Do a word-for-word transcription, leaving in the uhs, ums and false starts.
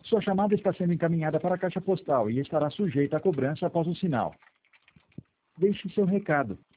Sua chamada está sendo encaminhada para a caixa postal e estará sujeita à cobrança após o sinal. Deixe seu recado.